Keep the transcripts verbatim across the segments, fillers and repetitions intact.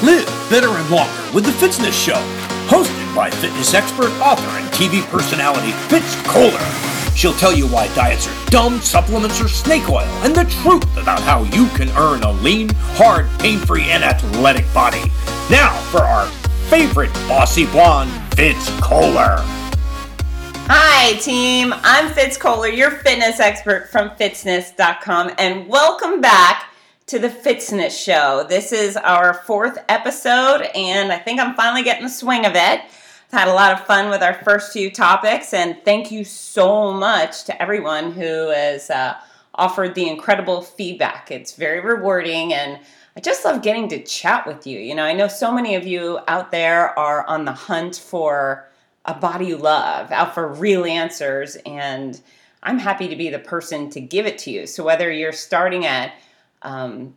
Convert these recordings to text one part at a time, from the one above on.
Live better and longer with the Fitzness Show, hosted by fitness expert, author, and T V personality Fitz Kohler. She'll tell you why diets are dumb, supplements are snake oil, and the truth about how you can earn a lean, hard, pain-free, and athletic body. Now for our favorite bossy blonde, Fitz Kohler. Hi team, I'm Fitz Kohler, your fitness expert from fitzness dot com, and welcome back to the Fitzness Show. This is our fourth episode, and I think I'm finally getting the swing of it. I've had a lot of fun with our first few topics, and thank you so much to everyone who has uh, offered the incredible feedback. It's very rewarding, and I just love getting to chat with you. You know, I know so many of you out there are on the hunt for a body you love, out for real answers, and I'm happy to be the person to give it to you. So whether you're starting at um,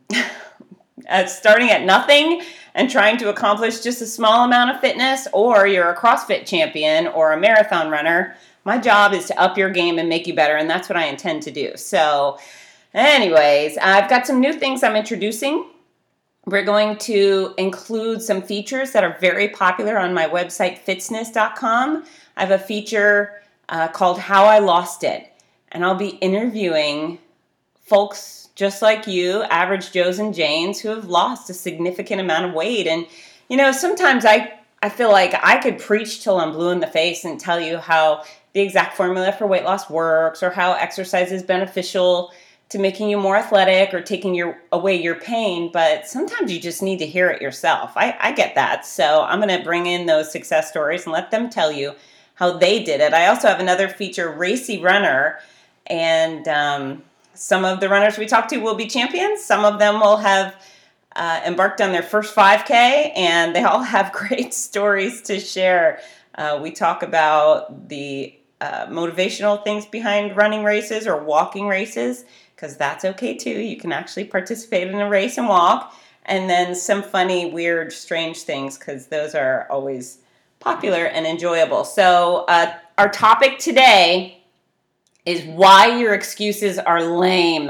at starting at nothing and trying to accomplish just a small amount of fitness, or you're a CrossFit champion or a marathon runner, my job is to up your game and make you better, and that's what I intend to do. So anyways, I've got some new things I'm introducing. We're going to include some features that are very popular on my website, fitzness dot com. I have a feature uh, called How I Lost It, and I'll be interviewing folks just like you, average Joes and Janes, who have lost a significant amount of weight. And, you know, sometimes I, I feel like I could preach till I'm blue in the face and tell you how the exact formula for weight loss works, or how exercise is beneficial to making you more athletic or taking your away your pain, but sometimes you just need to hear it yourself. I, I get that. So I'm going to bring in those success stories and let them tell you how they did it. I also have another feature, Racy Runner, and um, some of the runners we talk to will be champions. Some of them will have uh, embarked on their first five K, and they all have great stories to share. Uh, we talk about the uh, motivational things behind running races or walking races, because that's okay too. You can actually participate in a race and walk. And then some funny, weird, strange things, because those are always popular and enjoyable. So uh, our topic today is why your excuses are lame.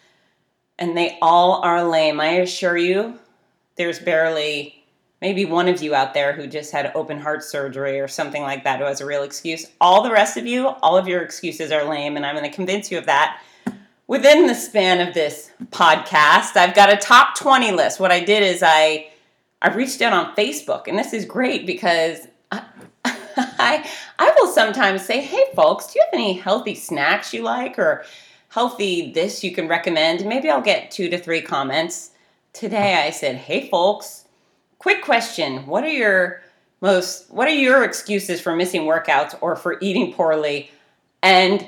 And they all are lame. I assure you, there's barely maybe one of you out there who just had open heart surgery or something like that who has a real excuse. All the rest of you, all of your excuses are lame, and I'm going to convince you of that within the span of this podcast. I've got a top twenty list. What I did is I I reached out on Facebook, and this is great because I, I, I will sometimes say, hey, folks, do you have any healthy snacks you like, or healthy this you can recommend? And maybe I'll get two to three comments. Today I said, hey, folks, quick question. What are your most, what are your excuses for missing workouts or for eating poorly? And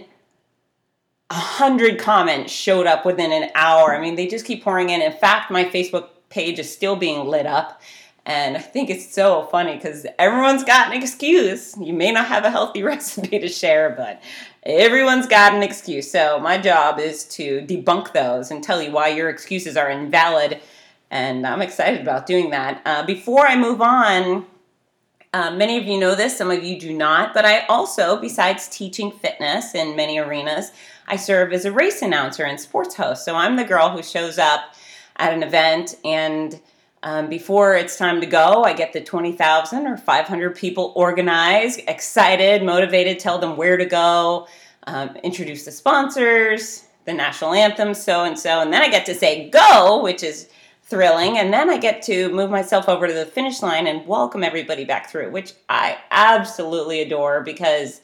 a hundred comments showed up within an hour. I mean, they just keep pouring in. In fact, my Facebook page is still being lit up. And I think it's so funny because everyone's got an excuse. You may not have a healthy recipe to share, but everyone's got an excuse. So my job is to debunk those and tell you why your excuses are invalid. And I'm excited about doing that. Uh, before I move on, uh, many of you know this, some of you do not, but I also, besides teaching fitness in many arenas, I serve as a race announcer and sports host. So I'm the girl who shows up at an event, and um, before it's time to go, I get the twenty thousand or five hundred people organized, excited, motivated, tell them where to go, um, introduce the sponsors, the national anthem, so-and-so, and then I get to say go, which is thrilling, and then I get to move myself over to the finish line and welcome everybody back through, which I absolutely adore because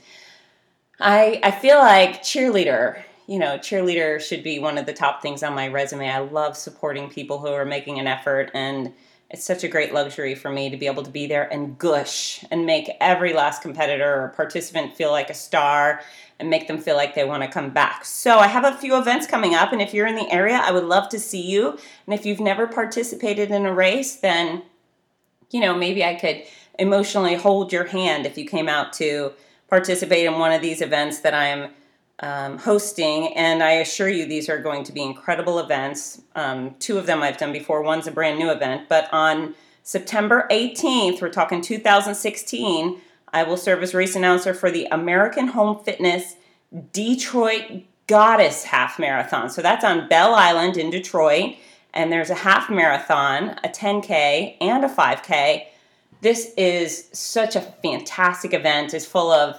I I feel like cheerleader, you know, cheerleader should be one of the top things on my resume. I love supporting people who are making an effort, and it's such a great luxury for me to be able to be there and gush and make every last competitor or participant feel like a star and make them feel like they want to come back. So I have a few events coming up, and if you're in the area, I would love to see you. And if you've never participated in a race, then, you know, maybe I could emotionally hold your hand if you came out to participate in one of these events that I'm um, hosting. And I assure you, these are going to be incredible events. Um, two of them I've done before. One's a brand new event. But on September eighteenth, we're talking two thousand sixteen, I will serve as race announcer for the American Home Fitness Detroit Goddess Half Marathon. So that's on Belle Island in Detroit. and there's a half marathon, a ten K, and a five K. This is such a fantastic event. It's full of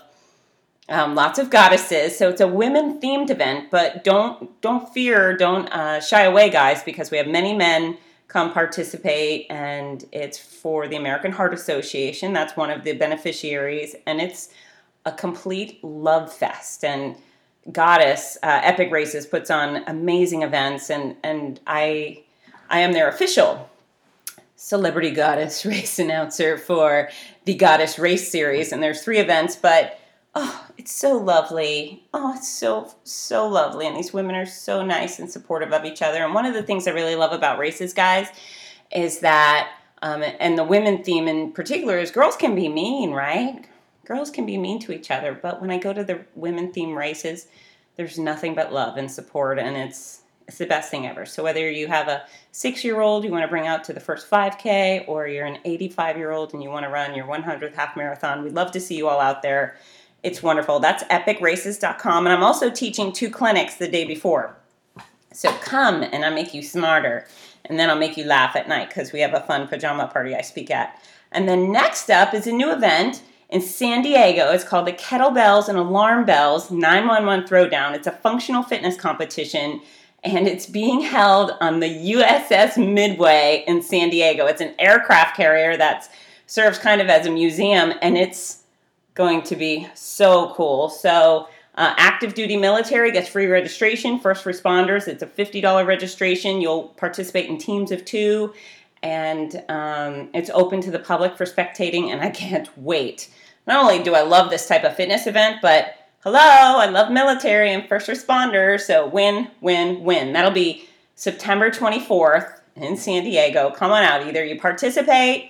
um, lots of goddesses. So it's a women-themed event, but don't don't fear, don't uh, shy away, guys, because we have many men come participate, and it's for the American Heart Association. That's one of the beneficiaries, and it's a complete love fest. And Goddess uh, Epic Races puts on amazing events, and and I I am their official celebrity goddess race announcer for the Goddess Race Series, and there's three events, but oh, it's so lovely. Oh, it's so, so lovely, and these women are so nice and supportive of each other. And one of the things I really love about races, guys, is that, um, and the women theme in particular, is girls can be mean, right? Girls can be mean to each other, but when I go to the women theme races, there's nothing but love and support, and it's It's the best thing ever. So whether you have a six-year-old you want to bring out to the first five K, or you're an eighty-five-year-old and you want to run your one hundredth half marathon, we'd love to see you all out there. It's wonderful. That's epic races dot com. And I'm also teaching two clinics the day before. So come, and I'll make you smarter. And then I'll make you laugh at night, because we have a fun pajama party I speak at. And then next up is a new event in San Diego. It's called the Kettlebells and Alarm Bells nine one one Throwdown. It's a functional fitness competition, and it's being held on the U S S Midway in San Diego. It's an aircraft carrier that serves kind of as a museum, and it's going to be so cool. So uh, active duty military gets free registration. First responders, it's a fifty dollars registration. You'll participate in teams of two, and um, it's open to the public for spectating, and I can't wait. Not only do I love this type of fitness event, but hello, I love military and first responders, so win, win, win. That'll be September twenty-fourth in San Diego. Come on out. Either you participate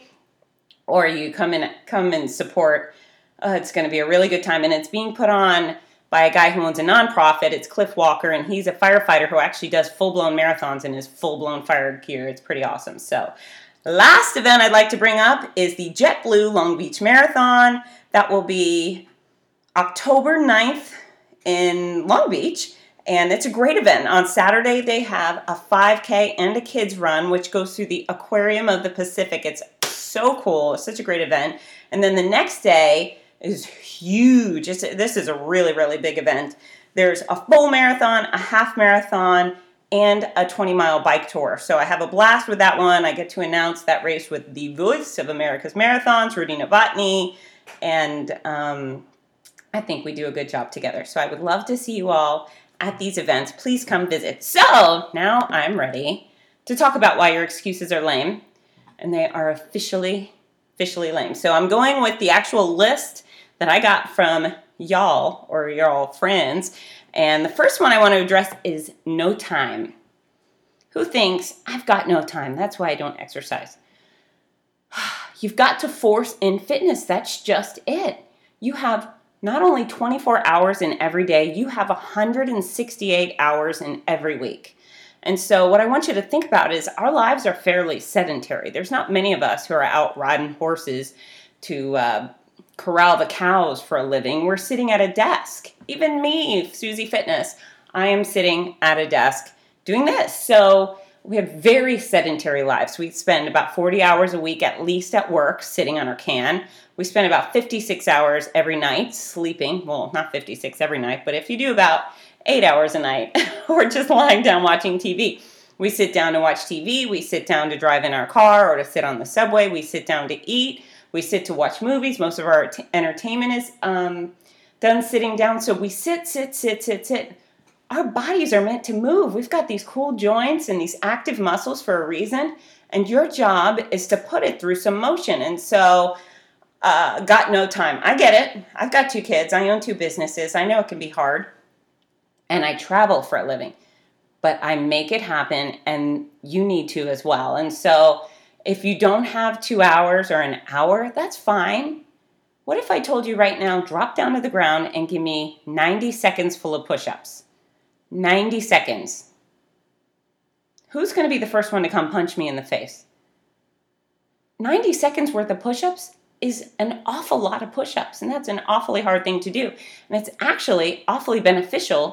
or you come in, come and support. Uh, it's going to be a really good time, and it's being put on by a guy who owns a nonprofit. It's Cliff Walker, and he's a firefighter who actually does full-blown marathons in his full-blown fire gear. It's pretty awesome. So last event I'd like to bring up is the JetBlue Long Beach Marathon. That will be October ninth in Long Beach, and it's a great event. On Saturday, they have a five K and a kids run, which goes through the Aquarium of the Pacific. It's so cool. It's such a great event. And then the next day is huge. It's, this is a really, really big event. There's a full marathon, a half marathon, and a twenty-mile bike tour. So I have a blast with that one. I get to announce that race with the voice of America's Marathons, Rudy Novotny, and um, I think we do a good job together. So I would love to see you all at these events. Please come visit. So now I'm ready to talk about why your excuses are lame. And they are officially, officially lame. So I'm going with the actual list that I got from y'all, or y'all friends. And the first one I want to address is no time. Who thinks, I've got no time, that's why I don't exercise? You've got to force in fitness. That's just it. You have not only twenty-four hours in every day, you have one hundred sixty-eight hours in every week. And so what I want you to think about is our lives are fairly sedentary. There's not many of us who are out riding horses to uh, corral the cows for a living. We're sitting at a desk. Even me, Susie Fitness, I am sitting at a desk doing this. So we have very sedentary lives. We spend about forty hours a week at least at work, sitting on our can. We spend about fifty-six hours every night sleeping. Well, not fifty-six every night, but if you do about eight hours a night, or just lying down watching T V. We sit down to watch T V. We sit down to drive in our car or to sit on the subway. We sit down to eat. We sit to watch movies. Most of our t- entertainment is um, done sitting down. So we sit, sit, sit, sit, sit. Our bodies are meant to move. We've got these cool joints and these active muscles for a reason. And your job is to put it through some motion. And so, uh, got no time. I get it. I've got two kids. I own two businesses. I know it can be hard. And I travel for a living, but I make it happen, and you need to as well. And so if you don't have two hours or an hour, that's fine. What if I told you right now, drop down to the ground and give me ninety seconds full of push-ups? ninety seconds. Who's going to be the first one to come punch me in the face? ninety seconds worth of push-ups is an awful lot of push-ups, and that's an awfully hard thing to do. And it's actually awfully beneficial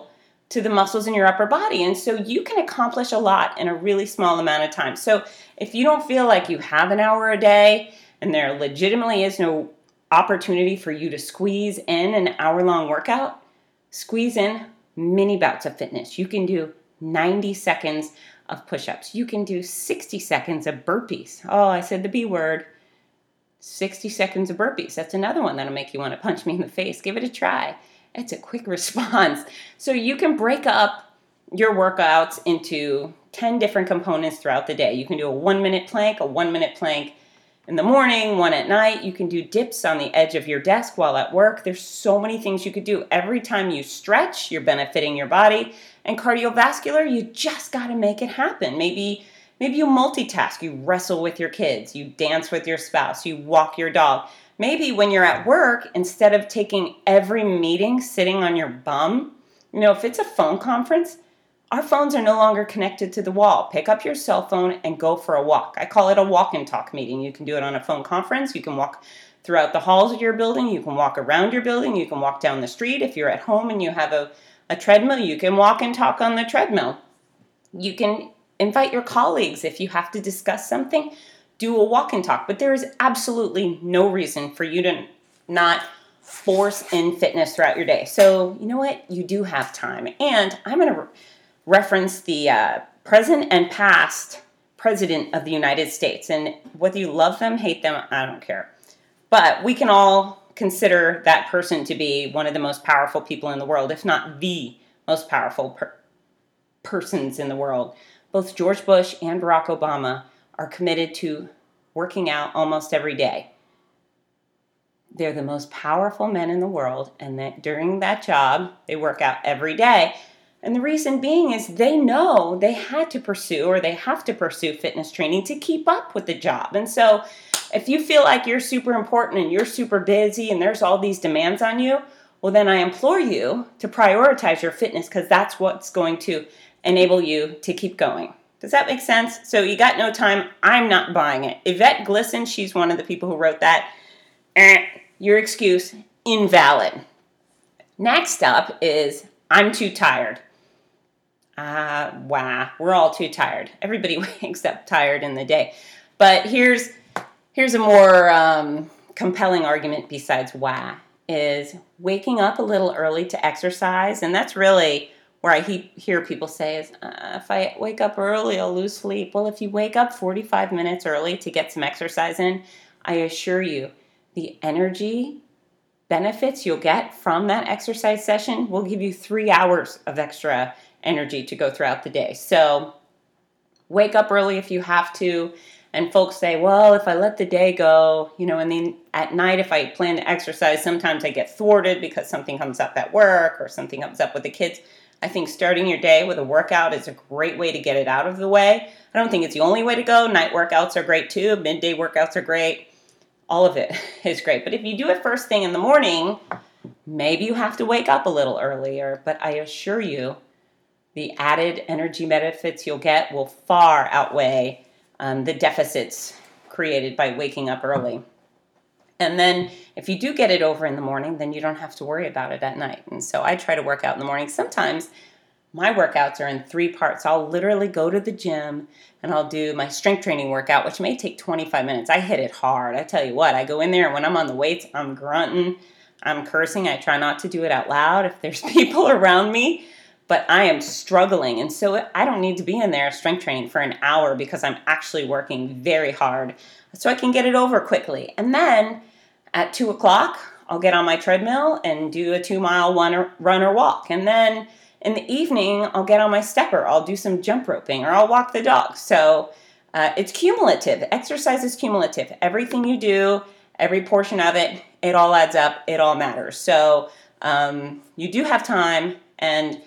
to the muscles in your upper body. And so you can accomplish a lot in a really small amount of time. So if you don't feel like you have an hour a day and there legitimately is no opportunity for you to squeeze in an hour-long workout, squeeze in mini bouts of fitness. You can do ninety seconds of push-ups. You can do sixty seconds of burpees. Oh, I said the B word. sixty seconds of burpees. That's another one that'll make you want to punch me in the face. Give it a try. It's a quick response. So you can break up your workouts into ten different components throughout the day. You can do a one-minute plank, a one-minute plank in the morning, one at night. You can do dips on the edge of your desk while at work. There's so many things you could do. Every time you stretch, you're benefiting your body. And cardiovascular, you just got to make it happen. Maybe maybe you multitask. You wrestle with your kids. You dance with your spouse. You walk your dog. Maybe when you're at work, instead of taking every meeting sitting on your bum, you know, if it's a phone conference, our phones are no longer connected to the wall. Pick up your cell phone and go for a walk. I call it a walk and talk meeting. You can do it on a phone conference. You can walk throughout the halls of your building. You can walk around your building. You can walk down the street. If you're at home and you have a, a treadmill, you can walk and talk on the treadmill. You can invite your colleagues if you have to discuss something. Do a walk and talk. But there is absolutely no reason for you to not force in fitness throughout your day. So you know what? You do have time. And I'm going to reference the uh, present and past president of the United States. And whether you love them, hate them, I don't care. But we can all consider that person to be one of the most powerful people in the world, if not the most powerful per- persons in the world. Both George Bush and Barack Obama are committed to working out almost every day. They're the most powerful men in the world, and that during that job, they work out every day. And the reason being is they know they had to pursue or they have to pursue fitness training to keep up with the job. And so if you feel like you're super important and you're super busy and there's all these demands on you, well, then I implore you to prioritize your fitness because that's what's going to enable you to keep going. Does that make sense? So you got no time. I'm not buying it. Yvette Glisson, she's one of the people who wrote that. Eh, your excuse, invalid. Next up is I'm too tired. Ah, uh, wow, we're all too tired. Everybody wakes up tired in the day. But here's here's a more um, compelling argument besides why, is waking up a little early to exercise. And that's really where I he- hear people say is, uh, if I wake up early, I'll lose sleep. Well, if you wake up forty-five minutes early to get some exercise in, I assure you, the energy benefits you'll get from that exercise session will give you three hours of extra energy to go throughout the day. So wake up early if you have to. And folks say, well, if I let the day go, you know, and then at night, if I plan to exercise, sometimes I get thwarted because something comes up at work or something comes up with the kids. I think starting your day with a workout is a great way to get it out of the way. I don't think it's the only way to go. Night workouts are great too. Midday workouts are great. All of it is great. But if you do it first thing in the morning, maybe you have to wake up a little earlier. But I assure you, the added energy benefits you'll get will far outweigh um, the deficits created by waking up early. And then if you do get it over in the morning, then you don't have to worry about it at night. And so I try to work out in the morning. Sometimes my workouts are in three parts. I'll literally go to the gym and I'll do my strength training workout, which may take twenty-five minutes. I hit it hard. I tell you what, I go in there and when I'm on the weights, I'm grunting, I'm cursing. I try not to do it out loud if there's people around me. But I am struggling, and so I don't need to be in there strength training for an hour because I'm actually working very hard so I can get it over quickly. And then at two o'clock, I'll get on my treadmill and do a two-mile run or walk. And then in the evening, I'll get on my stepper. I'll do some jump roping, or I'll walk the dog. So uh, it's cumulative. Exercise is cumulative. Everything you do, every portion of it, it all adds up. It all matters. So um, you do have time, and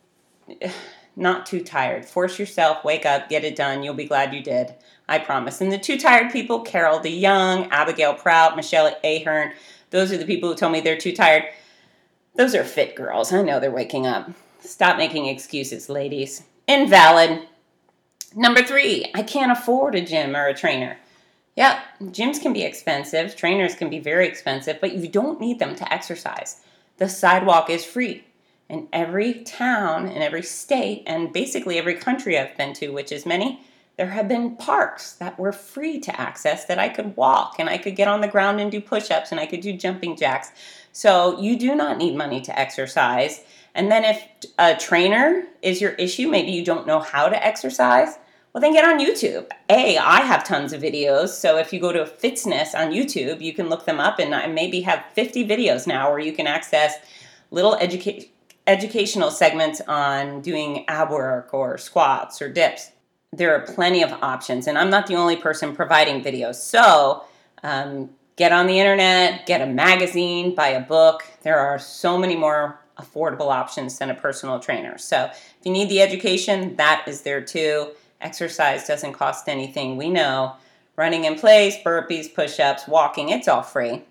not too tired. Force yourself, wake up, get it done. You'll be glad you did. I promise. And the too tired people, Carol DeYoung, Abigail Prout, Michelle Ahern, those are the people who told me they're too tired. Those are fit girls. I know they're waking up. Stop making excuses, ladies. Invalid. Number three, I can't afford a gym or a trainer. Yep, gyms can be expensive. Trainers can be very expensive, but you don't need them to exercise. The sidewalk is free. In every town, in every state, and basically every country I've been to, which is many, there have been parks that were free to access that I could walk and I could get on the ground and do push-ups and I could do jumping jacks. So you do not need money to exercise. And then if a trainer is your issue, maybe you don't know how to exercise, well, then get on YouTube. A, I have tons of videos. So if you go to Fitsness on YouTube, you can look them up, and I maybe have fifty videos now where you can access little educa- educational segments on doing ab work or squats or dips. There are plenty of options, and I'm not the only person providing videos. So um, get on the internet, get a magazine, buy a book. There are so many more affordable options than a personal trainer. So if you need the education, that is there too. Exercise doesn't cost anything. We know running in place, burpees, push-ups, walking, it's all free.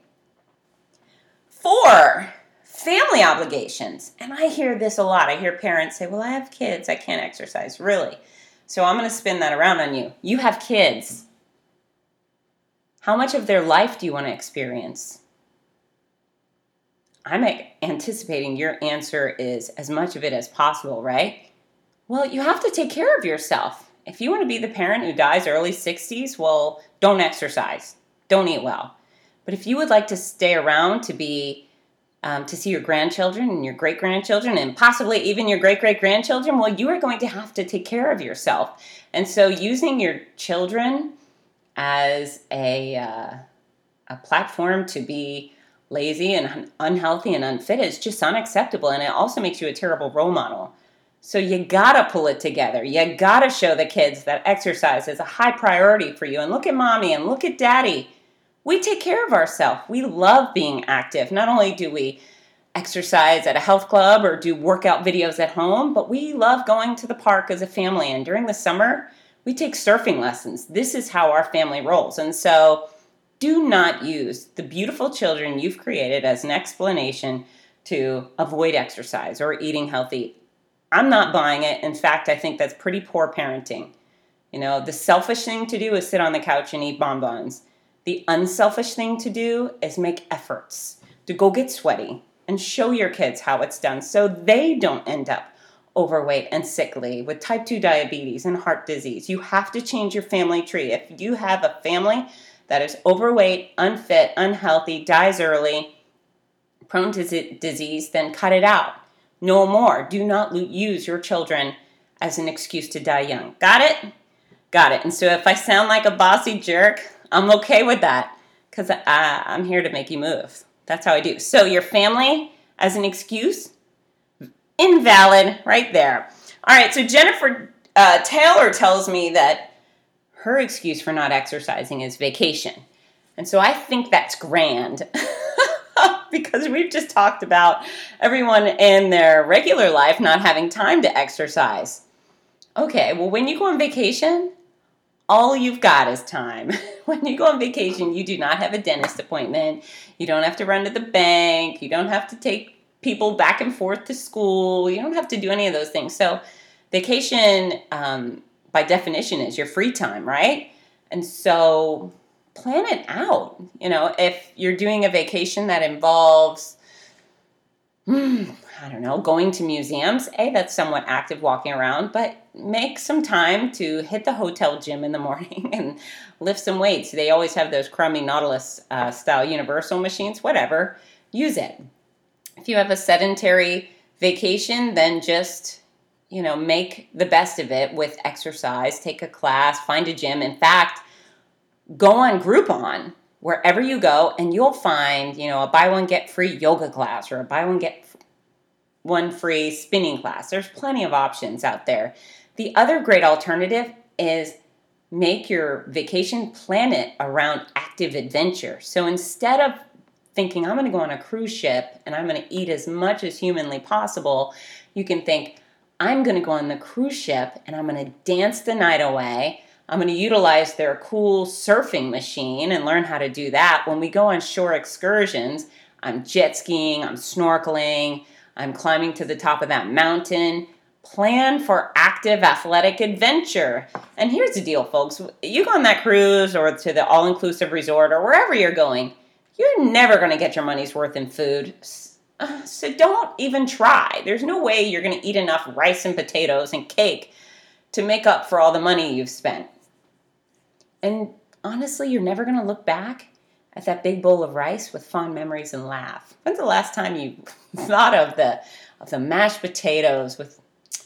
Four, family obligations. And I hear this a lot. I hear parents say, well, I have kids. I can't exercise. Really? So I'm going to spin that around on you. You have kids. How much of their life do you want to experience? I'm anticipating your answer is as much of it as possible, right? Well, you have to take care of yourself. If you want to be the parent who dies early sixties, well, don't exercise. Don't eat well. But if you would like to stay around to be, um, to see your grandchildren and your great-grandchildren and possibly even your great-great-grandchildren, well, you are going to have to take care of yourself. And so using your children as a, uh, a platform to be lazy and unhealthy and unfit is just unacceptable. And it also makes you a terrible role model. So you gotta pull it together. You gotta show the kids that exercise is a high priority for you. And look at mommy and look at daddy. We take care of ourselves. We love being active. Not only do we exercise at a health club or do workout videos at home, but we love going to the park as a family. And during the summer, we take surfing lessons. This is how our family rolls. And so do not use the beautiful children you've created as an explanation to avoid exercise or eating healthy. I'm not buying it. In fact, I think that's pretty poor parenting. You know, the selfish thing to do is sit on the couch and eat bonbons. The unselfish thing to do is make efforts to go get sweaty and show your kids how it's done so they don't end up overweight and sickly with type two diabetes and heart disease. You have to change your family tree. If you have a family that is overweight, unfit, unhealthy, dies early, prone to disease, then cut it out. No more. Do not use your children as an excuse to die young. Got it? Got it. And so if I sound like a bossy jerk, I'm okay with that because I'm here to make you move. That's how I do. So your family as an excuse? Invalid right there. All right, so Jennifer uh, Taylor tells me that her excuse for not exercising is vacation. And so I think that's grand. Because we've just talked about everyone in their regular life not having time to exercise. Okay, well, when you go on vacation, all you've got is time. When you go on vacation, you do not have a dentist appointment. You don't have to run to the bank. You don't have to take people back and forth to school. You don't have to do any of those things. So vacation, um, by definition, is your free time, right? And so plan it out. You know, if you're doing a vacation that involves, hmm, I don't know, going to museums, A, that's somewhat active walking around, but make some time to hit the hotel gym in the morning and lift some weights. They always have those crummy Nautilus uh, style universal machines, whatever, use it. If you have a sedentary vacation, then just, you know, make the best of it with exercise, take a class, find a gym. In fact, go on Groupon wherever you go, and you'll find, you know, a buy one, get free yoga class or a buy one, get one free spinning class. There's plenty of options out there. The other great alternative is make your vacation, plan it around active adventure. So instead of thinking, I'm going to go on a cruise ship and I'm going to eat as much as humanly possible, you can think, I'm going to go on the cruise ship and I'm going to dance the night away. I'm going to utilize their cool surfing machine and learn how to do that. When we go on shore excursions, I'm jet skiing, I'm snorkeling, I'm climbing to the top of that mountain. Plan for active athletic adventure. And here's the deal, folks. You go on that cruise or to the all-inclusive resort or wherever you're going, you're never going to get your money's worth in food. Uh, so don't even try. There's no way you're going to eat enough rice and potatoes and cake to make up for all the money you've spent. And honestly, you're never going to look back at that big bowl of rice with fond memories and laugh. When's the last time you thought of the of the mashed potatoes with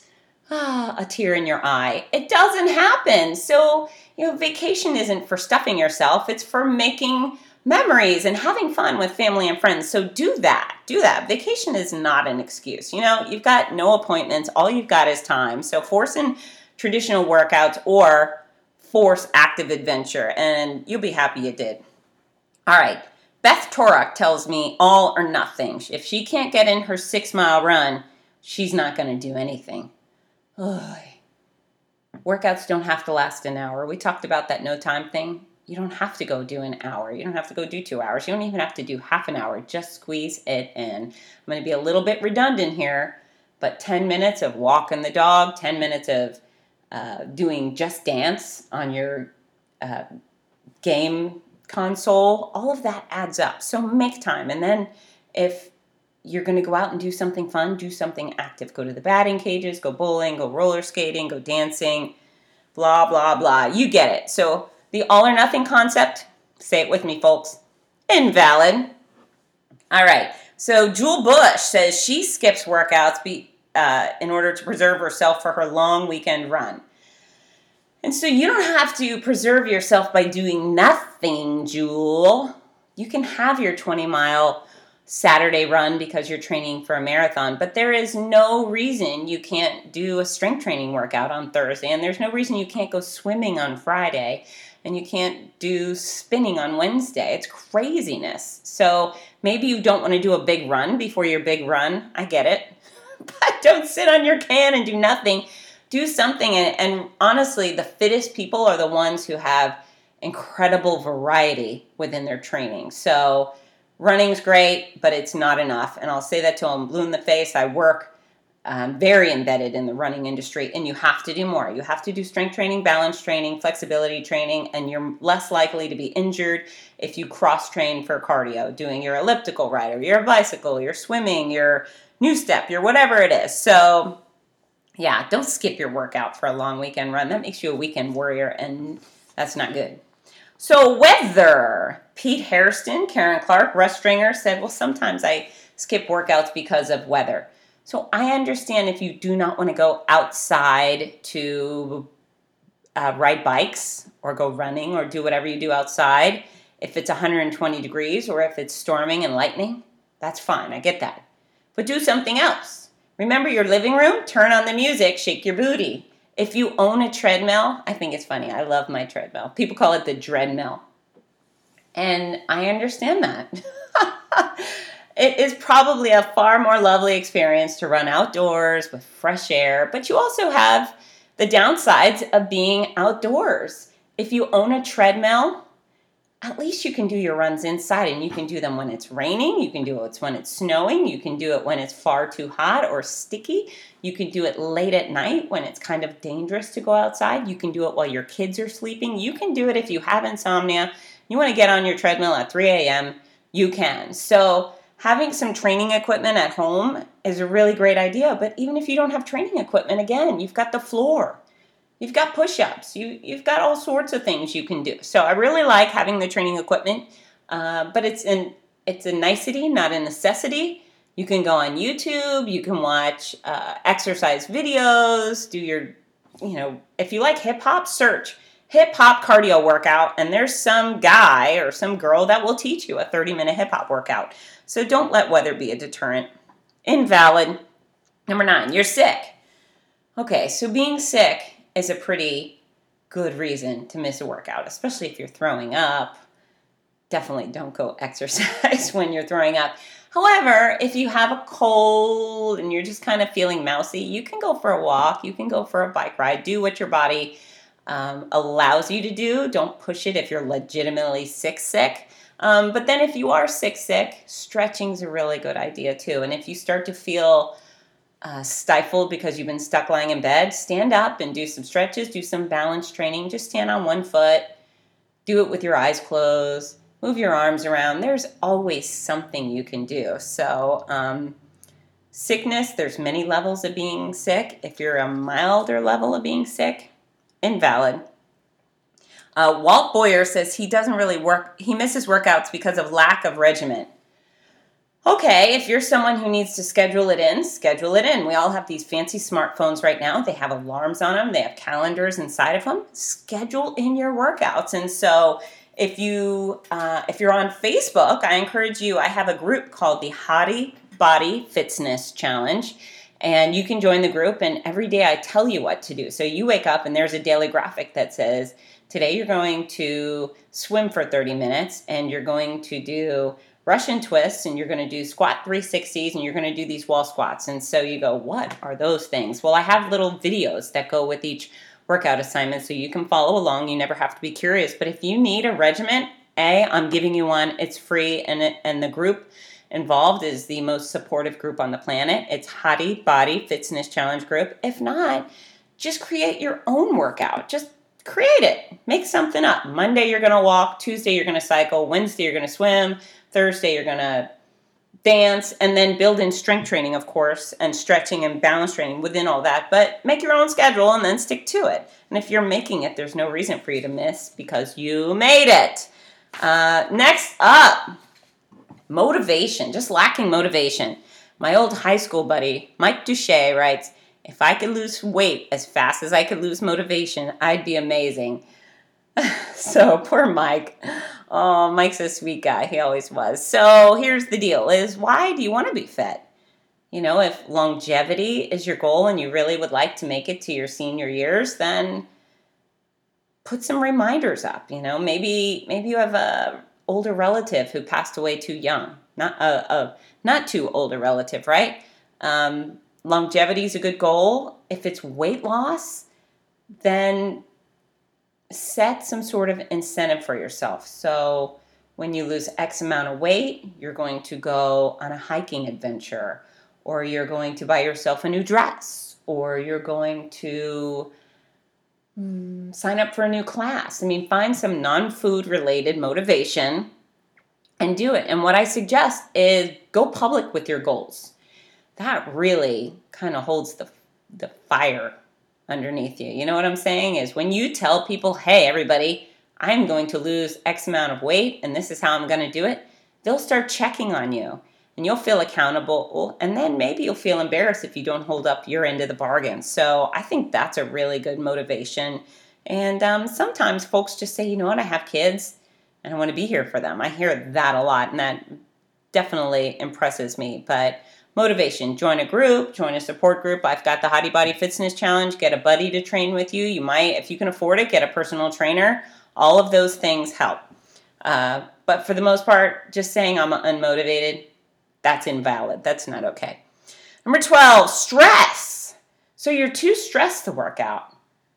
ah, a tear in your eye? It doesn't happen. So, you know, vacation isn't for stuffing yourself. It's for making memories and having fun with family and friends. So do that. Do that. Vacation is not an excuse. You know, you've got no appointments. All you've got is time. So force in traditional workouts or force active adventure, and you'll be happy you did. All right. Beth Torok tells me all or nothing. If she can't get in her six-mile run, she's not going to do anything. Ugh. Workouts don't have to last an hour. We talked about that no time thing. You don't have to go do an hour. You don't have to go do two hours. You don't even have to do half an hour. Just squeeze it in. I'm going to be a little bit redundant here, but ten minutes of walking the dog, ten minutes of uh, doing Just Dance on your uh, game console, all of that adds up. So make time. And then if you're going to go out and do something fun, do something active. Go to the batting cages, go bowling, go roller skating, go dancing, blah, blah, blah. You get it. So the all or nothing concept, say it with me, folks, invalid. All right. So Jewel Bush says she skips workouts be, uh, in order to preserve herself for her long weekend run. And so you don't have to preserve yourself by doing nothing, Jewel. You can have your twenty-mile Saturday run because you're training for a marathon, but there is no reason you can't do a strength training workout on Thursday, and there's no reason you can't go swimming on Friday, and you can't do spinning on Wednesday. It's craziness. So maybe you don't want to do a big run before your big run. I get it. But don't sit on your can and do nothing. Do something. And, and honestly, the fittest people are the ones who have incredible variety within their training. So running's great, but it's not enough. And I'll say that till I'm blue in the face. I work um, very embedded in the running industry, and you have to do more. You have to do strength training, balance training, flexibility training, and you're less likely to be injured if you cross-train for cardio, doing your elliptical ride, or your bicycle, your swimming, your new step, your whatever it is. So yeah, don't skip your workout for a long weekend run. That makes you a weekend warrior, and that's not good. So weather. Pete Hairston, Karen Clark, Russ Stringer said, well, sometimes I skip workouts because of weather. So I understand if you do not want to go outside to uh, ride bikes or go running or do whatever you do outside, if it's one hundred twenty degrees or if it's storming and lightning, that's fine. I get that. But do something else. Remember your living room? Turn on the music, shake your booty. If you own a treadmill, I think it's funny. I love my treadmill. People call it the dreadmill. And I understand that. It is probably a far more lovely experience to run outdoors with fresh air, but you also have the downsides of being outdoors. If you own a treadmill, at least you can do your runs inside, and you can do them when it's raining. You can do it when it's snowing. You can do it when it's far too hot or sticky. You can do it late at night when it's kind of dangerous to go outside. You can do it while your kids are sleeping. You can do it if you have insomnia. You want to get on your treadmill at three a.m., you can. So having some training equipment at home is a really great idea. But even if you don't have training equipment, again, you've got the floor. You've got push-ups. You, you've got all sorts of things you can do. So I really like having the training equipment, uh, but it's an it's a nicety, not a necessity. You can go on YouTube. You can watch uh, exercise videos. Do your, you know, if you like hip-hop, search hip-hop cardio workout, and there's some guy or some girl that will teach you a thirty-minute hip-hop workout. So don't let weather be a deterrent. Invalid. Number nine, you're sick. Okay, so being sick is a pretty good reason to miss a workout, especially if you're throwing up. Definitely don't go exercise when you're throwing up. However, if you have a cold and you're just kind of feeling mousy, you can go for a walk. You can go for a bike ride. Do what your body um, allows you to do. Don't push it if you're legitimately sick, sick. Um, but then if you are sick, sick, stretching's a really good idea too. And if you start to feel Uh, stifled because you've been stuck lying in bed, stand up and do some stretches, do some balance training. Just stand on one foot, do it with your eyes closed, move your arms around. There's always something you can do. So um, sickness, there's many levels of being sick. If you're a milder level of being sick, invalid. Uh, Walt Boyer says he doesn't really work, he misses workouts because of lack of regimen. Okay, if you're someone who needs to schedule it in, schedule it in. We all have these fancy smartphones right now. They have alarms on them. They have calendars inside of them. Schedule in your workouts. And so if, you, uh, if you're on Facebook, I encourage you, I have a group called the Hottie Body Fitness Challenge. And you can join the group, and every day I tell you what to do. So you wake up, and there's a daily graphic that says, today you're going to swim for thirty minutes, and you're going to do Russian twists, and you're going to do squat three sixties, and you're going to do these wall squats. And so you go, what are those things? Well, I have little videos that go with each workout assignment, so you can follow along. You never have to be curious. But if you need a regimen, A, I'm giving you one. It's free, and it, and the group involved is the most supportive group on the planet. It's Hottie Body Fitness Challenge Group. If not, just create your own workout. Just create it. Make something up. Monday you're going to walk. Tuesday you're going to cycle. Wednesday you're going to swim. Thursday you're going to dance. And then build in strength training, of course, and stretching and balance training within all that. But make your own schedule and then stick to it. And if you're making it, there's no reason for you to miss because you made it. Uh, next up, motivation. Just lacking motivation. My old high school buddy, Mike Duche, writes, if I could lose weight as fast as I could lose motivation, I'd be amazing. So poor Mike. Oh, Mike's a sweet guy. He always was. So here's the deal is why do you want to be fit? You know, if longevity is your goal and you really would like to make it to your senior years, then put some reminders up. You know, maybe maybe you have a older relative who passed away too young. Not a, a not too older relative, right? Um, longevity is a good goal. If it's weight loss, then set some sort of incentive for yourself. So when you lose X amount of weight, you're going to go on a hiking adventure, or you're going to buy yourself a new dress, or you're going to mm, sign up for a new class. I mean, find some non-food related motivation and do it. And what I suggest is go public with your goals. That really kind of holds the the fire underneath you. You know what I'm saying? Is when you tell people, hey, everybody, I'm going to lose X amount of weight and this is how I'm going to do it, they'll start checking on you and you'll feel accountable. And then maybe you'll feel embarrassed if you don't hold up your end of the bargain. So I think that's a really good motivation. And um, sometimes folks just say, you know what, I have kids and I want to be here for them. I hear that a lot and that definitely impresses me. But motivation, join a group, join a support group. I've got the Hottie Body Fitness Challenge. Get a buddy to train with you. You might, if you can afford it, get a personal trainer. All of those things help. Uh, but for the most part, just saying I'm unmotivated, that's invalid. That's not okay. Number twelve, stress. So you're too stressed to work out.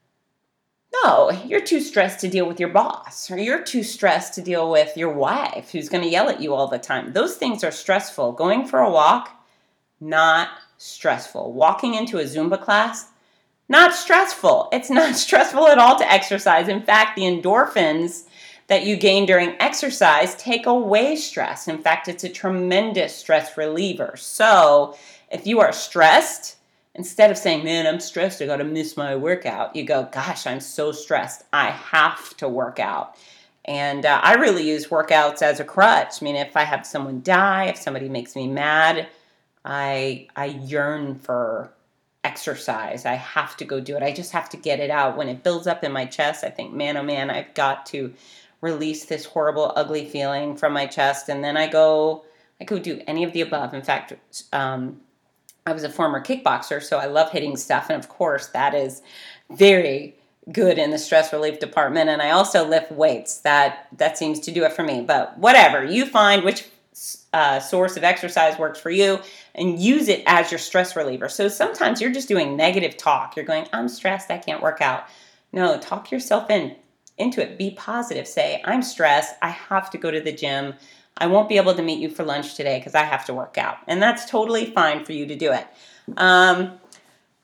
No, you're too stressed to deal with your boss, or you're too stressed to deal with your wife who's going to yell at you all the time. Those things are stressful. Going for a walk, not stressful. Walking into a Zumba class, not stressful. It's not stressful at all to exercise. In fact, the endorphins that you gain during exercise take away stress. In fact, it's a tremendous stress reliever. So if you are stressed, instead of saying, man, I'm stressed, I got to miss my workout, you go, gosh, I'm so stressed. I have to work out. And uh, I really use workouts as a crutch. I mean, if I have someone die, if somebody makes me mad, I I yearn for exercise. I have to go do it. I just have to get it out. When it builds up in my chest, I think, man, oh man, I've got to release this horrible, ugly feeling from my chest. And then I go, I go do any of the above. In fact, um, I was a former kickboxer, so I love hitting stuff. And of course, that is very good in the stress relief department. And I also lift weights. That that seems to do it for me. But whatever, you find which uh, source of exercise works for you and use it as your stress reliever. So sometimes you're just doing negative talk. You're going, I'm stressed, I can't work out. No, talk yourself in into it. Be positive. Say, I'm stressed. I have to go to the gym. I won't be able to meet you for lunch today because I have to work out. And that's totally fine for you to do it. Um,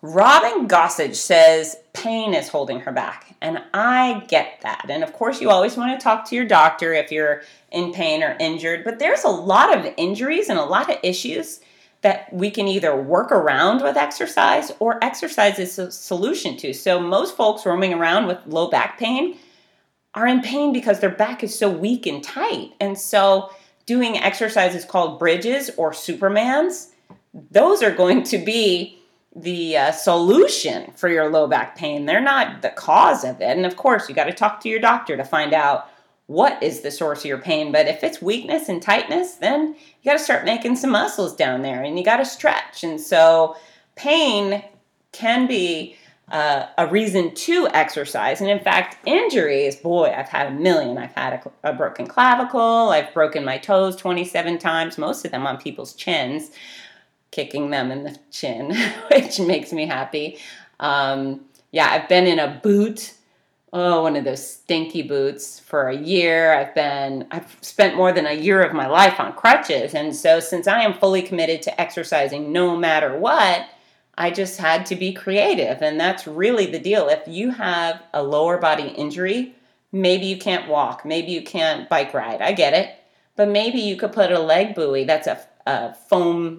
Robin Gossage says pain is holding her back, and I get that. And of course, you always want to talk to your doctor if you're in pain or injured, but there's a lot of injuries and a lot of issues that we can either work around with exercise or exercise is a solution to. So most folks roaming around with low back pain are in pain because their back is so weak and tight. And so doing exercises called bridges or Supermans, those are going to be the uh, solution for your low back pain. They're not the cause of it. And of course, you got to talk to your doctor to find out what is the source of your pain. But if it's weakness and tightness, then you got to start making some muscles down there and you got to stretch. And so pain can be uh, a reason to exercise. And in fact, injuries, boy, I've had a million. I've had a, a broken clavicle. I've broken my toes twenty-seven times, most of them on people's chins, kicking them in the chin, which makes me happy. Um, yeah, I've been in a boot. Oh, one of those stinky boots for a year. I've been, I've spent more than a year of my life on crutches. And so since I am fully committed to exercising no matter what, I just had to be creative. And that's really the deal. If you have a lower body injury, maybe you can't walk, maybe you can't bike ride. I get it. But maybe you could put a leg buoy. That's a, a foam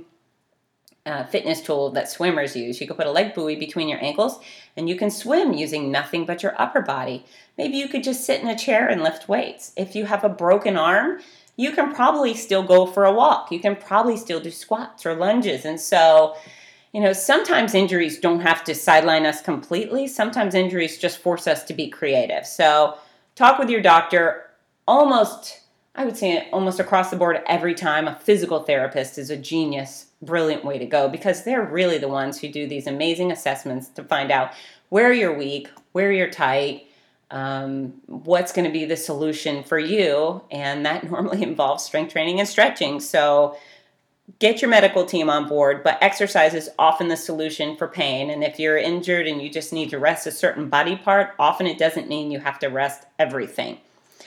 Uh, fitness tool that swimmers use. You could put a leg buoy between your ankles and you can swim using nothing but your upper body. Maybe you could just sit in a chair and lift weights. If you have a broken arm, you can probably still go for a walk. You can probably still do squats or lunges. And so, you know, sometimes injuries don't have to sideline us completely. Sometimes injuries just force us to be creative. So talk with your doctor. Almost, I would say almost across the board every time. A physical therapist is a genius, brilliant way to go because they're really the ones who do these amazing assessments to find out where you're weak, where you're tight, um, what's going to be the solution for you. And that normally involves strength training and stretching. So get your medical team on board, but exercise is often the solution for pain. And if you're injured and you just need to rest a certain body part, often it doesn't mean you have to rest everything.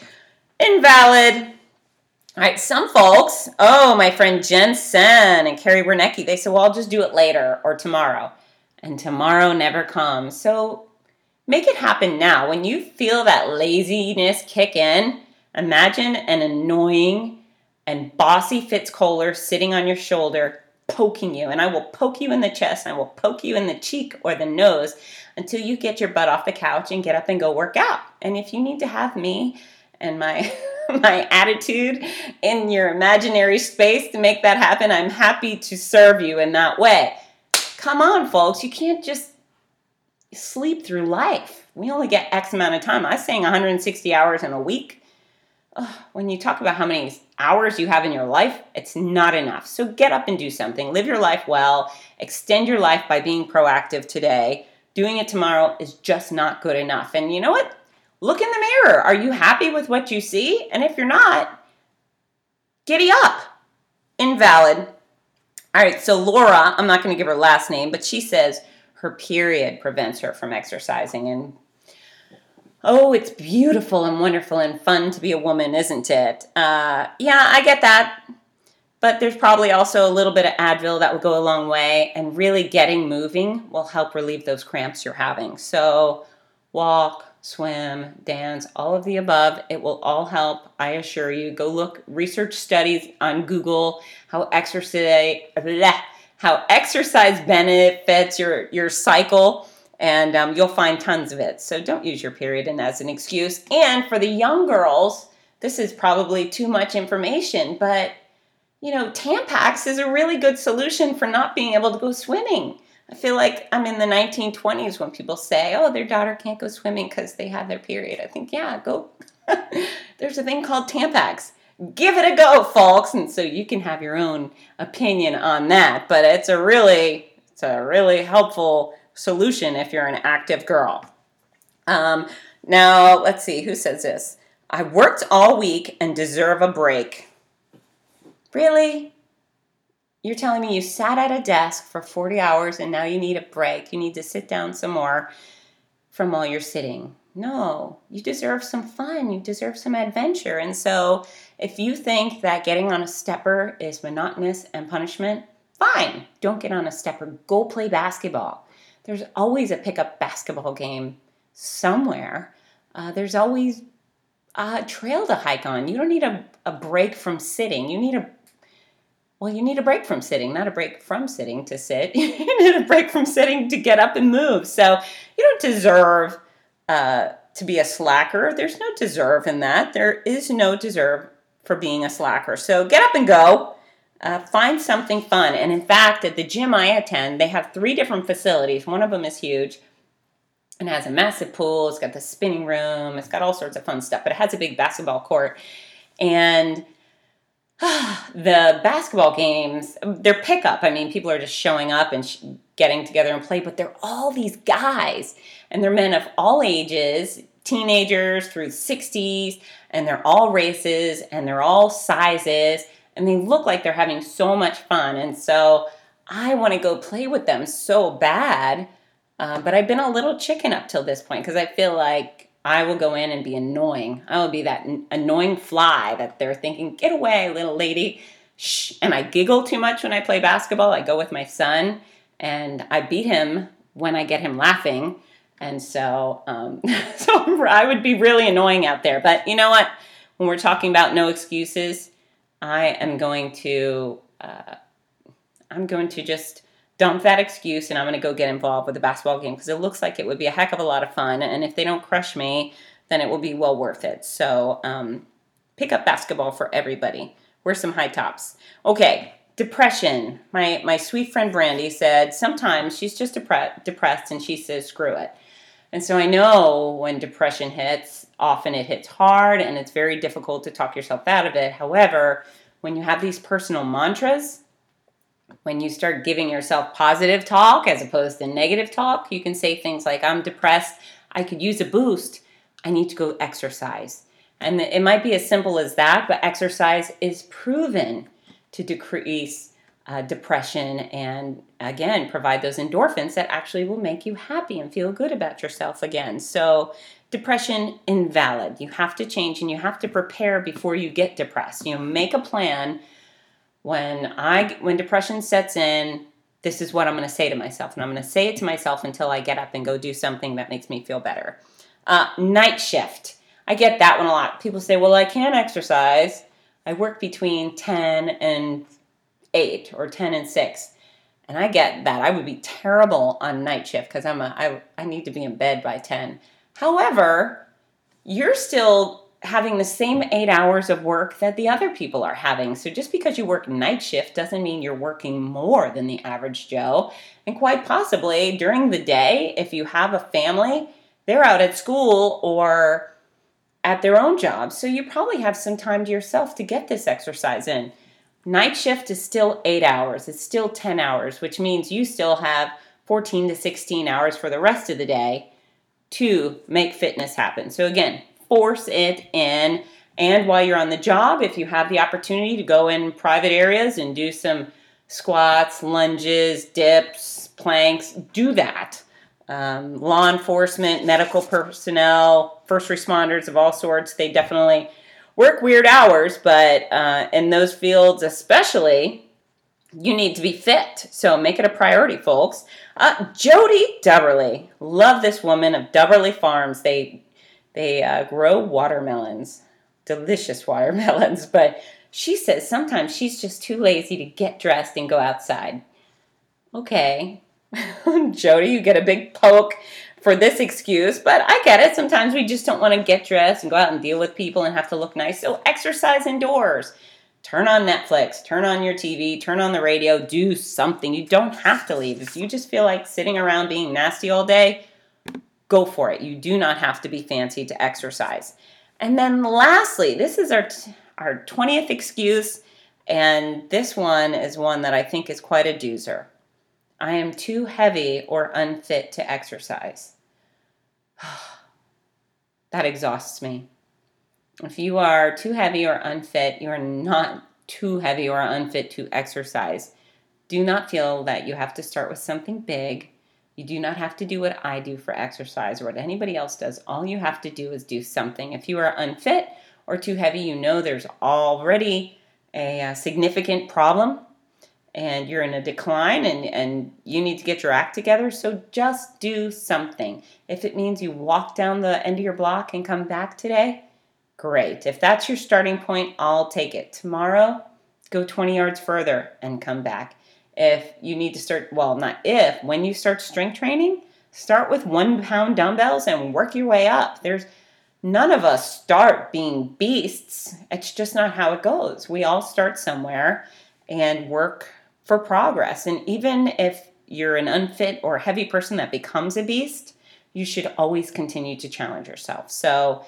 Invalid. All right, some folks, oh, my friend Jen Sen and Carrie Wernecki, they said, well, I'll just do it later or tomorrow. And tomorrow never comes. So make it happen now. When you feel that laziness kick in, imagine an annoying and bossy Fitz Kohler sitting on your shoulder, poking you. And I will poke you in the chest, and I will poke you in the cheek or the nose until you get your butt off the couch and get up and go work out. And if you need to have me and my... my attitude in your imaginary space to make that happen, I'm happy to serve you in that way. Come on, folks. You can't just sleep through life. We only get X amount of time. I was saying one hundred sixty hours in a week. Ugh, when you talk about how many hours you have in your life, it's not enough. So get up and do something. Live your life well. Extend your life by being proactive today. Doing it tomorrow is just not good enough. And you know what? Look in the mirror. Are you happy with what you see? And if you're not, giddy up. Invalid. All right, so Laura, I'm not going to give her last name, but she says her period prevents her from exercising. And oh, it's beautiful and wonderful and fun to be a woman, isn't it? Uh, yeah, I get that. But there's probably also a little bit of Advil that will go a long way. And really getting moving will help relieve those cramps you're having. So walk, swim, dance, all of the above. It will all help, I assure you. Go look, research studies on Google, how exercise, how exercise benefits your, your cycle, and um, you'll find tons of it. So don't use your period as an excuse. And for the young girls, this is probably too much information, but, you know, Tampax is a really good solution for not being able to go swimming. I feel like I'm in the nineteen twenties when people say, oh, their daughter can't go swimming because they had their period. I think, yeah, go. There's a thing called Tampax. Give it a go, folks. And so you can have your own opinion on that. But it's a really, it's a really helpful solution if you're an active girl. Um, now, let's see, who says this? I worked all week and deserve a break. Really? You're telling me you sat at a desk for forty hours and now you need a break. You need to sit down some more from all your sitting. No, you deserve some fun. You deserve some adventure. And so if you think that getting on a stepper is monotonous and punishment, fine. Don't get on a stepper. Go play basketball. There's always a pickup basketball game somewhere. Uh, there's always a trail to hike on. You don't need a, a break from sitting. You need a, well, you need a break from sitting, not a break from sitting to sit. You need a break from sitting to get up and move. So you don't deserve uh, to be a slacker. There's no deserve in that. There is no deserve for being a slacker. So get up and go. Uh, find something fun. And in fact, at the gym I attend, they have three different facilities. One of them is huge and has a massive pool. It's got the spinning room. It's got all sorts of fun stuff. But it has a big basketball court. And the basketball games, they're pickup. I mean, people are just showing up and sh- getting together and play. But they're all these guys. And they're men of all ages, teenagers through sixties. And they're all races. And they're all sizes. And they look like they're having so much fun. And so I want to go play with them so bad. Uh, but I've been a little chicken up till this point because I feel like I will go in and be annoying. I will be that n- annoying fly that they're thinking, get away, little lady. Shh. And I giggle too much when I play basketball. I go with my son and I beat him when I get him laughing. And so, um, so I would be really annoying out there. But you know what? When we're talking about no excuses, I am going to, uh, I'm going to just dump that excuse and I'm going to go get involved with the basketball game because it looks like it would be a heck of a lot of fun. And if they don't crush me, then it will be well worth it. So um, pick up basketball for everybody. Wear some high tops. Okay, depression. My my sweet friend Brandy said sometimes she's just depre- depressed and she says, screw it. And so I know when depression hits, often it hits hard and it's very difficult to talk yourself out of it. However, when you have these personal mantras, when you start giving yourself positive talk as opposed to negative talk, you can say things like, I'm depressed, I could use a boost, I need to go exercise. And it might be as simple as that, but exercise is proven to decrease uh, depression and, again, provide those endorphins that actually will make you happy and feel good about yourself again. So depression, invalid. You have to change and you have to prepare before you get depressed. You know, make a plan. When I when depression sets in, this is what I'm going to say to myself. And I'm going to say it to myself until I get up and go do something that makes me feel better. Uh, night shift. I get that one a lot. People say, well, I can't exercise. I work between ten and eight or ten and six. And I get that. I would be terrible on night shift because I'm a, I, I need to be in bed by ten. However, you're still having the same eight hours of work that the other people are having. So just because you work night shift doesn't mean you're working more than the average Joe. And quite possibly during the day, if you have a family, they're out at school or at their own jobs. So you probably have some time to yourself to get this exercise in. Night shift is still eight hours. It's still ten hours, which means you still have fourteen to sixteen hours for the rest of the day to make fitness happen. So again, force it in. And while you're on the job, if you have the opportunity to go in private areas and do some squats, lunges, dips, planks, do that. Um, law enforcement, medical personnel, first responders of all sorts, they definitely work weird hours, but uh, in those fields especially, you need to be fit. So make it a priority, folks. Uh, Jody Dubberly. Love this woman of Dubberly Farms. They They uh, grow watermelons, delicious watermelons, but she says sometimes she's just too lazy to get dressed and go outside. Okay, Jody, you get a big poke for this excuse, but I get it. Sometimes we just don't want to get dressed and go out and deal with people and have to look nice, so exercise indoors. Turn on Netflix, turn on your T V, turn on the radio, do something. You don't have to leave. If you just feel like sitting around being nasty all day, go for it. You do not have to be fancy to exercise. And then lastly, this is our t- our twentieth excuse, and this one is one that I think is quite a doozer. I am too heavy or unfit to exercise. That exhausts me. If you are too heavy or unfit, you are not too heavy or unfit to exercise. Do not feel that you have to start with something big. You do not have to do what I do for exercise or what anybody else does. All you have to do is do something. If you are unfit or too heavy, you know there's already a, a significant problem. and you're in a decline and, and you need to get your act together. So just do something. If it means you walk down the end of your block and come back today, great. If that's your starting point, I'll take it. Tomorrow, go twenty yards further and come back. If you need to start, well, not if, when you start strength training, start with one pound dumbbells and work your way up. There's none of us start being beasts. It's just not how it goes. We all start somewhere and work for progress. And even if you're an unfit or heavy person that becomes a beast, you should always continue to challenge yourself. So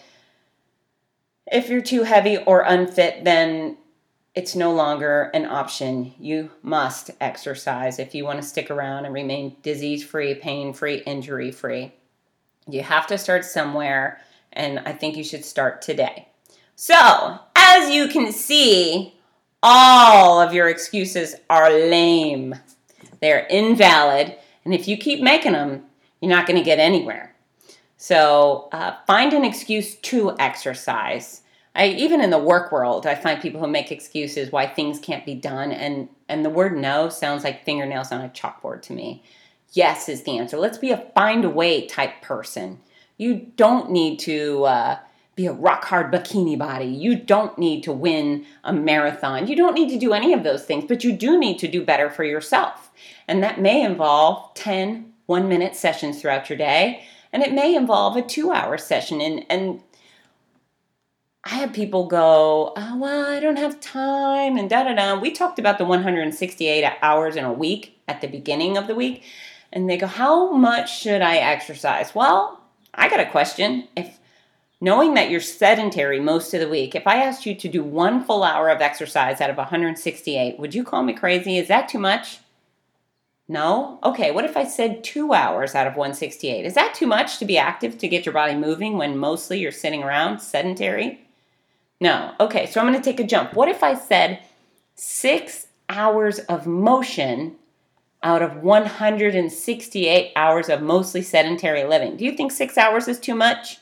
if you're too heavy or unfit, then it's no longer an option. You must exercise if you want to stick around and remain disease-free, pain-free, injury-free. You have to start somewhere, and I think you should start today. So, as you can see, all of your excuses are lame. They're invalid, and if you keep making them, you're not going to get anywhere. So, uh, find an excuse to exercise. I, even in the work world, I find people who make excuses why things can't be done, and, and the word no sounds like fingernails on a chalkboard to me. Yes is the answer. Let's be a find a way type person. You don't need to uh, be a rock hard bikini body. You don't need to win a marathon. You don't need to do any of those things, but you do need to do better for yourself. And that may involve ten one-minute sessions throughout your day, and it may involve a two-hour session. And, and I have people go, oh, well, I don't have time, and da-da-da. We talked about the one hundred sixty-eight hours in a week at the beginning of the week, and they go, how much should I exercise? Well, I got a question. If knowing that you're sedentary most of the week, if I asked you to do one full hour of exercise out of one hundred sixty-eight, would you call me crazy? Is that too much? No? Okay, what if I said two hours out of one hundred sixty-eight? Is that too much to be active, to get your body moving when mostly you're sitting around sedentary? No. Okay, so I'm going to take a jump. What if I said six hours of motion out of one hundred sixty-eight hours of mostly sedentary living? Do you think six hours is too much?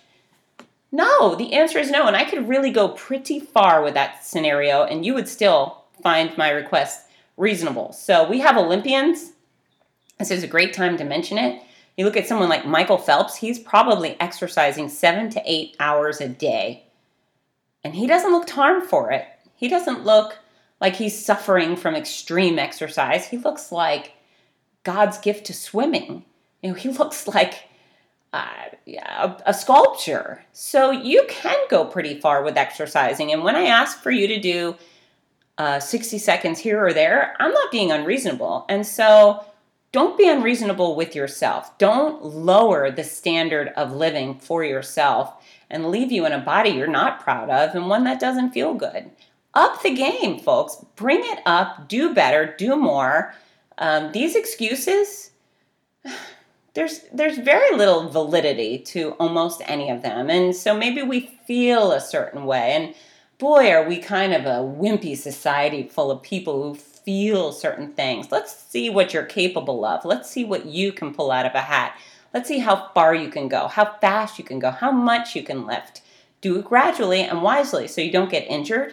No, the answer is no, and I could really go pretty far with that scenario, and you would still find my request reasonable. So we have Olympians. This is a great time to mention it. You look at someone like Michael Phelps, he's probably exercising seven to eight hours a day. And he doesn't look harmed for it. He doesn't look like he's suffering from extreme exercise. He looks like God's gift to swimming. You know, he looks like uh, a, a sculpture. So you can go pretty far with exercising. And when I ask for you to do uh, sixty seconds here or there, I'm not being unreasonable. And so don't be unreasonable with yourself. Don't lower the standard of living for yourself and leave you in a body you're not proud of and one that doesn't feel good. Up the game, folks. Bring it up. Do better. Do more. Um, these excuses, there's there's very little validity to almost any of them. And so maybe we feel a certain way. And boy, are we kind of a wimpy society full of people who feel certain things. Let's see what you're capable of. Let's see what you can pull out of a hat. Let's see how far you can go, how fast you can go, how much you can lift. Do it gradually and wisely so you don't get injured.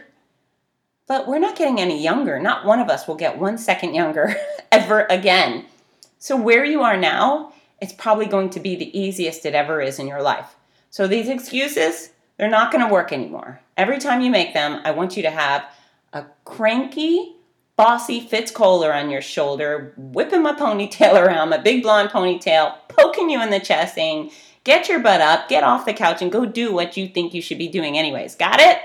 But we're not getting any younger. Not one of us will get one second younger ever again. So where you are now, it's probably going to be the easiest it ever is in your life. So these excuses, they're not going to work anymore. Every time you make them, I want you to have a cranky, bossy Fitz Kohler on your shoulder, whipping my ponytail around, my big blonde ponytail, poking you in the chest, saying, get your butt up, get off the couch, and go do what you think you should be doing anyways. Got it?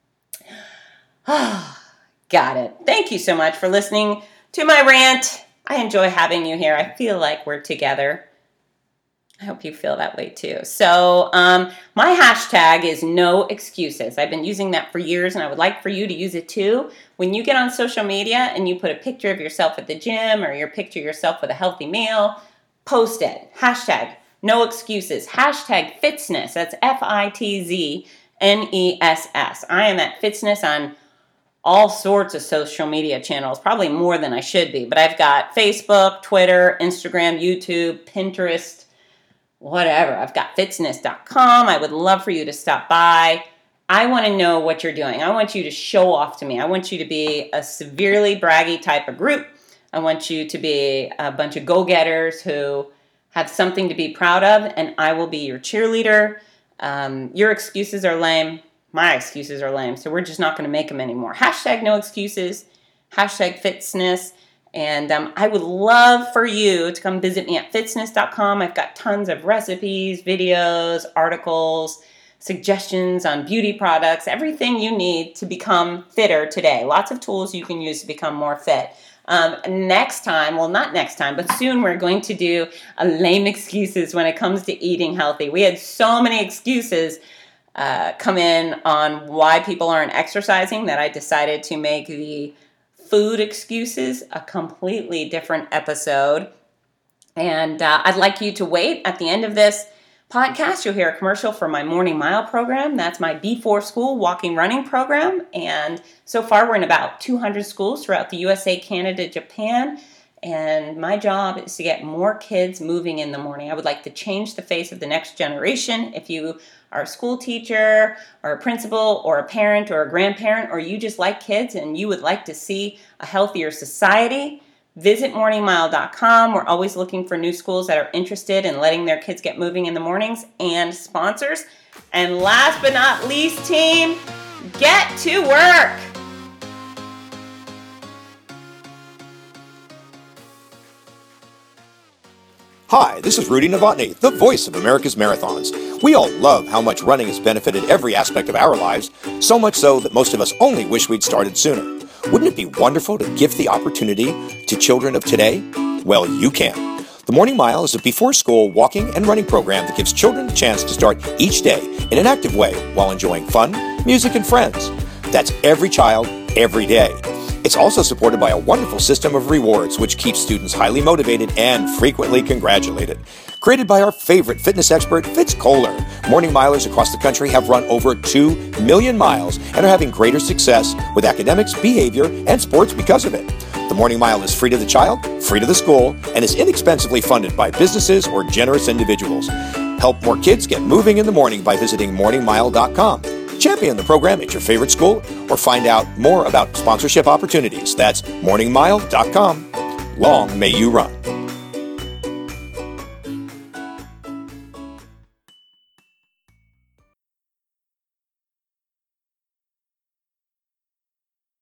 Got it. Thank you so much for listening to my rant. I enjoy having you here. I feel like we're together. I hope you feel that way too. So um, my hashtag is no excuses. I've been using that for years, and I would like for you to use it too. When you get on social media and you put a picture of yourself at the gym or your picture of yourself with a healthy meal, post it. Hashtag no excuses. Hashtag Fitzness. That's F I T Z N E S S. I am at Fitzness on all sorts of social media channels, probably more than I should be, but I've got Facebook, Twitter, Instagram, YouTube, Pinterest, whatever. I've got fitzness dot com. I would love for you to stop by. I want to know what you're doing. I want you to show off to me. I want you to be a severely braggy type of group. I want you to be a bunch of go-getters who have something to be proud of, and I will be your cheerleader. Um, your excuses are lame. My excuses are lame, so we're just not going to make them anymore. Hashtag no excuses. Hashtag Fitsness. And um, I would love for you to come visit me at fitsness dot com. I've got tons of recipes, videos, articles, suggestions on beauty products, everything you need to become fitter today. Lots of tools you can use to become more fit. Um, next time, well, not next time, but soon we're going to do a lame excuses when it comes to eating healthy. We had so many excuses uh, come in on why people aren't exercising that I decided to make the food excuses a completely different episode. And uh, I'd like you to wait. At the end of this podcast, you'll hear a commercial for my Morning Mile program. That's my before school walking running program. And so far, we're in about two hundred schools throughout the U S A, Canada, Japan. And my job is to get more kids moving in the morning. I would like to change the face of the next generation. If you are a school teacher or a principal or a parent or a grandparent, or you just like kids and you would like to see a healthier society, visit morning mile dot com. We're always looking for new schools that are interested in letting their kids get moving in the mornings, and sponsors. And last but not least, team, get to work. Hi, this is Rudy Novotny, the voice of America's Marathons. We all love how much running has benefited every aspect of our lives, so much so that most of us only wish we'd started sooner. Wouldn't it be wonderful to gift the opportunity to children of today? Well, you can. The Morning Mile is a before-school walking and running program that gives children the chance to start each day in an active way while enjoying fun, music, and friends. That's every child, every day. It's also supported by a wonderful system of rewards, which keeps students highly motivated and frequently congratulated. Created by our favorite fitness expert, Fitz Kohler, Morning Milers across the country have run over two million miles and are having greater success with academics, behavior, and sports because of it. The Morning Mile is free to the child, free to the school, and is inexpensively funded by businesses or generous individuals. Help more kids get moving in the morning by visiting morning mile dot com. Champion the program at your favorite school or find out more about sponsorship opportunities. That's morning mile dot com. Long may you run.